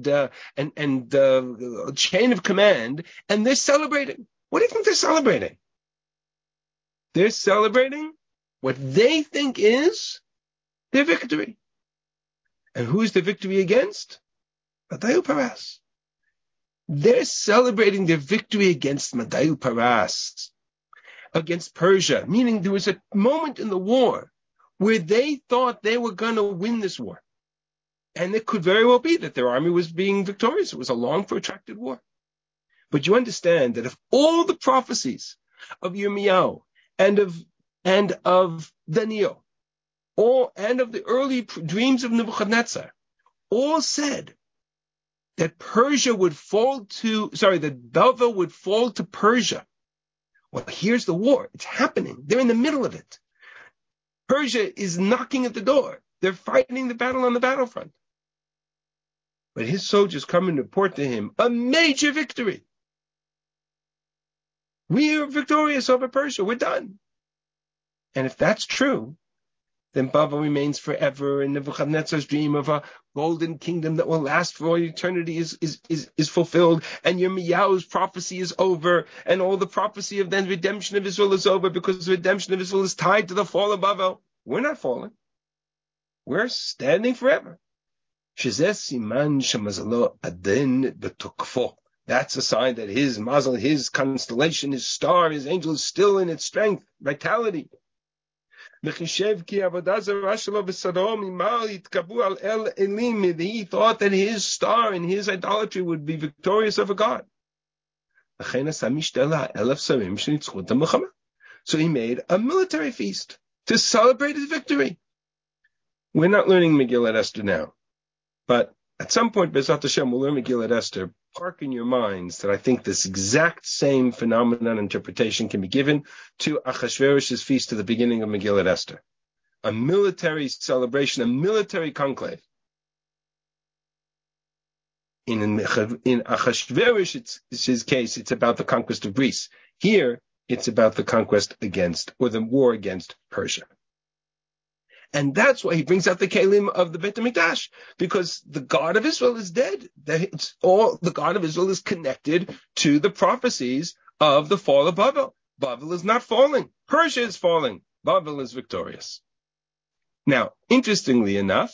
chain of command, and they're celebrating. What do you think they're celebrating? They're celebrating what they think is their victory. And who is the victory against? Madayu Paras. They're celebrating their victory against Madayu Paras, against Persia, meaning there was a moment in the war where they thought they were going to win this war. And it could very well be that their army was being victorious. It was a long, protracted war. But you understand that if all the prophecies of Yirmiyahu and of Daniel, and of the early dreams of Nebuchadnezzar, all said that that Bavel would fall to Persia. Well, here's the war. It's happening. They're in the middle of it. Persia is knocking at the door. They're fighting the battle on the battlefront. But his soldiers come and report to him a major victory. We are victorious over Persia. We're done. And if that's true, then Bavel remains forever, and Nebuchadnezzar's dream of a golden kingdom that will last for all eternity is fulfilled, and Yirmiyahu's prophecy is over, and all the prophecy of the redemption of Israel is over, because the redemption of Israel is tied to the fall of Bavel. We're not falling. We're standing forever. That's a sign that his mazel, his constellation, his star, his angel is still in its strength, vitality. He thought that his star and his idolatry would be victorious over God. So he made a military feast to celebrate his victory. We're not learning Megillat Esther now, but at some point, B'ezrat Hashem, we'll learn Megillat Esther. Park in your minds that I think this exact same phenomenon interpretation can be given to Achashverosh's feast at the beginning of Megillat Esther. A military celebration, a military conclave. In Achashverosh's case, it's about the conquest of Greece. Here, it's about the conquest against, or the war against Persia. And that's why he brings out the kelim of the Beit HaMikdash, because the God of Israel is dead. The God of Israel is connected to the prophecies of the fall of Bavel. Bavel is not falling. Persia is falling. Bavel is victorious. Now, interestingly enough,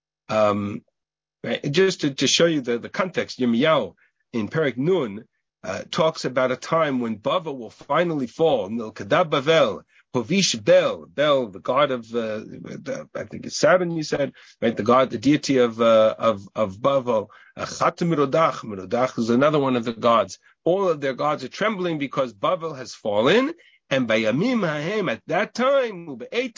just to show you the context, Yirmiyahu in Perek Nun talks about a time when Bavel will finally fall. Nilkada Bavel. Hovish Bel, the god of I think it's Saturn. You said, right? The deity of Bavel. Chatem Merodach is another one of the gods. All of their gods are trembling because Bavel has fallen. And by Yamim Hahem at that time,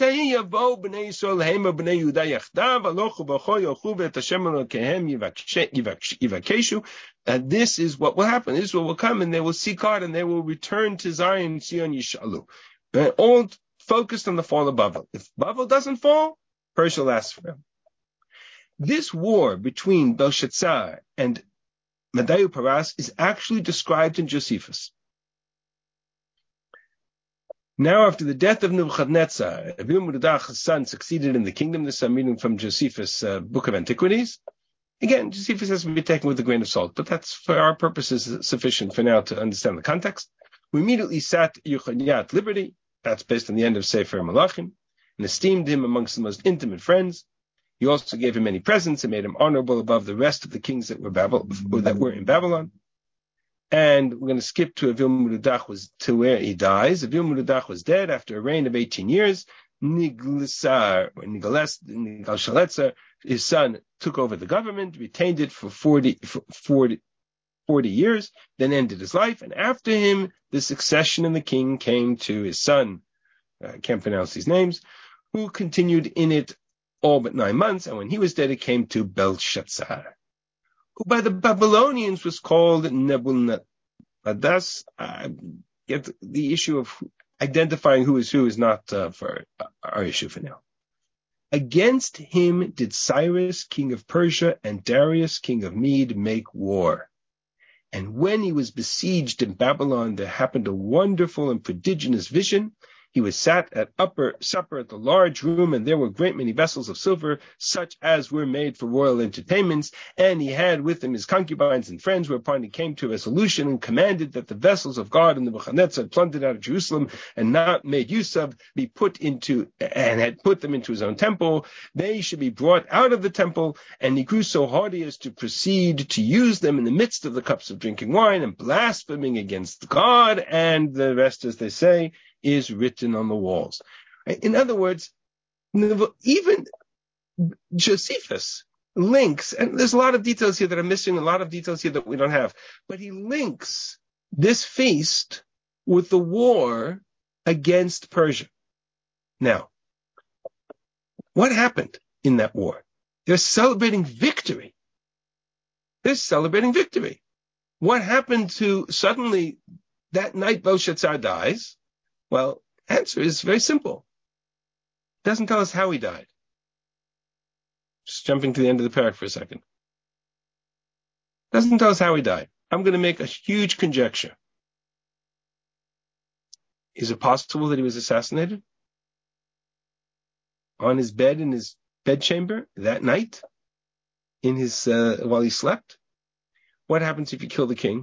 this is what will happen. Israel will come and they will seek God and they will return to Zion, Sion Yishalu. All focused on the fall of Bavel. If Bavel doesn't fall, Persia lasts forever. This war between Belshazzar and Madayu Paras is actually described in Josephus. Now, after the death of Nebuchadnezzar, Abimelech's son succeeded in the kingdom. This I'm reading from Josephus' Book of Antiquities. Again, Josephus has to be taken with a grain of salt, but that's for our purposes sufficient for now to understand the context. We immediately sat Yechoniah at liberty. That's based on the end of Sefer Malachim, and esteemed him amongst the most intimate friends. He also gave him many presents and made him honorable above the rest of the kings that were in Babylon. And we're going to skip to Avil-Merodach to where he dies. Avil-Merodach was dead after a reign of 18 years. Nigal-Shalezer, his son, took over the government, retained it for 40 years, then ended his life. And after him, the succession in the king came to his son, I can't pronounce these names, who continued in it all but 9 months. And when he was dead, it came to Belshazzar, who by the Babylonians was called Nebuchadnezzar. Yet the issue of identifying who is not for our issue for now. Against him did Cyrus, king of Persia, and Darius, king of Mede, make war. And when he was besieged in Babylon, there happened a wonderful and prodigious vision. He was sat at upper supper at the large room, and there were a great many vessels of silver, such as were made for royal entertainments. And he had with him his concubines and friends, whereupon he came to a resolution and commanded that the vessels of God and the Nebuchadnezzar had plundered out of Jerusalem and not made use of, be put into, and had put them into his own temple. They should be brought out of the temple. And he grew so haughty as to proceed to use them in the midst of the cups of drinking wine and blaspheming against God. And the rest, as they say, is written on the walls. In other words, even Josephus links, and there's a lot of details here that are missing, a lot of details here that we don't have, but he links this feast with the war against Persia. Now, what happened in that war? They're celebrating victory. What happened to suddenly that night Belshazzar dies? Well, answer is very simple. It doesn't tell us how he died. Just jumping to the end of the parak for a second. Doesn't tell us how he died. I'm going to make a huge conjecture. Is it possible that he was assassinated on his bed in his bedchamber that night, in his while he slept? What happens if you kill the king?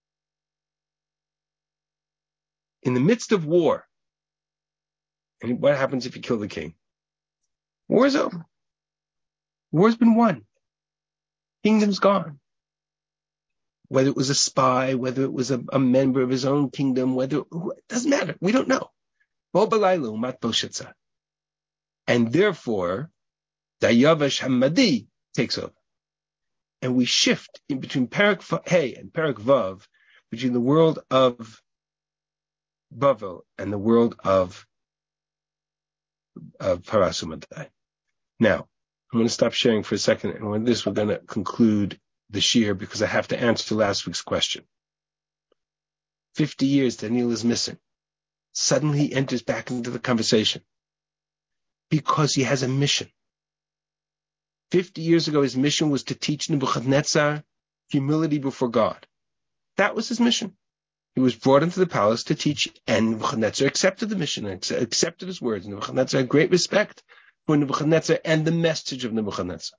In the midst of war. And what happens if you kill the king? War's over. War's been won. Kingdom's gone. Whether it was a spy, whether it was a member of his own kingdom, it doesn't matter. We don't know. And therefore, Dayavesh Hamadi takes over. And we shift in between Perek Hey and Perek Vav, between the world of Bavel and the world of Parasumadai. Now, I'm going to stop sharing for a second, and with this we're going to conclude the shir because I have to answer last week's question. 50 years Daniel is missing. Suddenly he enters back into the conversation because he has a mission. 50 years ago, his mission was to teach Nebuchadnezzar humility before God. That was his mission. He was brought into the palace to teach, and Nebuchadnezzar accepted the mission, accepted his words. Nebuchadnezzar had great respect for Nebuchadnezzar and the message of Nebuchadnezzar.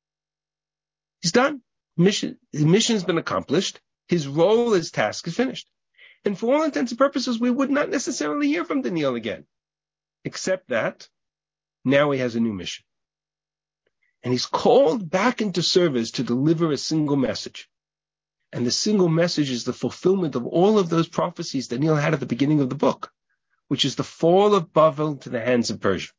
He's done. His mission has been accomplished. His role, his task is finished. And for all intents and purposes, we would not necessarily hear from Daniel again, except that now he has a new mission. And he's called back into service to deliver a single message. And the single message is the fulfillment of all of those prophecies Daniel had at the beginning of the book, which is the fall of Bavel to the hands of Persia.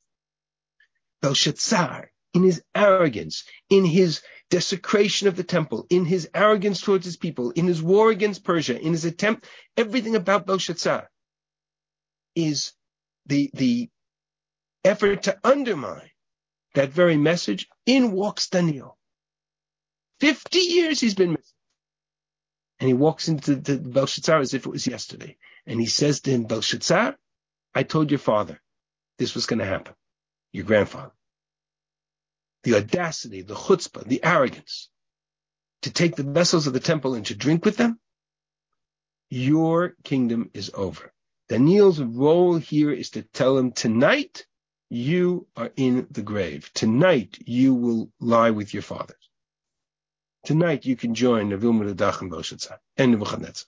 Belshazzar, in his arrogance, in his desecration of the temple, in his arrogance towards his people, in his war against Persia, in his attempt, everything about Belshazzar is the effort to undermine that very message. In walks Daniel. 50 years he's been missing. And he walks into the Belshazzar as if it was yesterday. And he says to him, Belshazzar, I told your father this was going to happen. Your grandfather. The audacity, the chutzpah, the arrogance to take the vessels of the temple and to drink with them. Your kingdom is over. Daniel's role here is to tell him, tonight you are in the grave. Tonight you will lie with your fathers. Tonight you can join Nevil Merodach and Belshazzar and Nebuchadnezzar.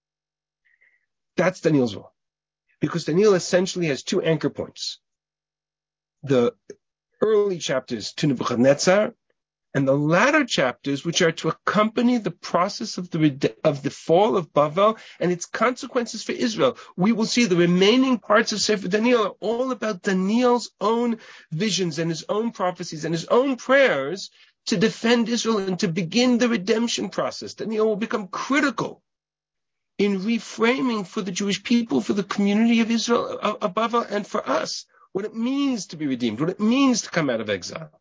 That's Daniel's role. Because Daniel essentially has two anchor points. The early chapters to Nebuchadnezzar and the latter chapters which are to accompany the process of the fall of Bavel and its consequences for Israel. We will see the remaining parts of Sefer Daniel are all about Daniel's own visions and his own prophecies and his own prayers to defend Israel and to begin the redemption process. Daniel will become critical in reframing for the Jewish people, for the community of Israel, of Bavel, and for us, what it means to be redeemed, what it means to come out of exile.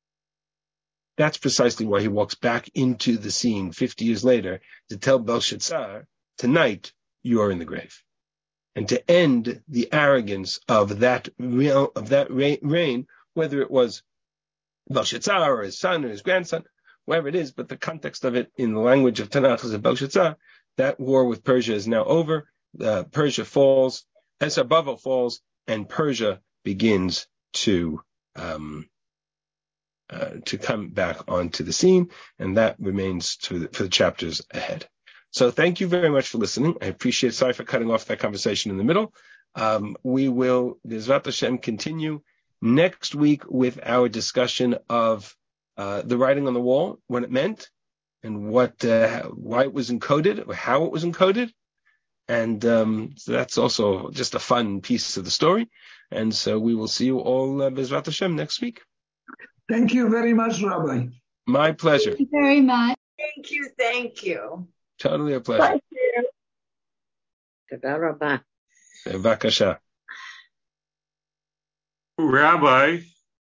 That's precisely why he walks back into the scene 50 years later to tell Belshazzar, tonight you are in the grave. And to end the arrogance of that reign, whether it was Belshazzar or his son or his grandson, whoever it is, but the context of it in the language of Tanakh is of Belshazzar. That war with Persia is now over. Persia falls, Bavel falls, and Persia begins to come back onto the scene, and that remains for the chapters ahead. So thank you very much for listening. I appreciate. Sorry for cutting off that conversation in the middle. We will, B'ezrat Hashem, continue next week with our discussion of the writing on the wall, what it meant, and why it was encoded, or how it was encoded. And so that's also just a fun piece of the story. And so we will see you all, B'ezrat Hashem, next week. Thank you very much, Rabbi. My pleasure. Thank you very much. Thank you. Totally a pleasure. Toda rabba. Bevakasha. Rabbi.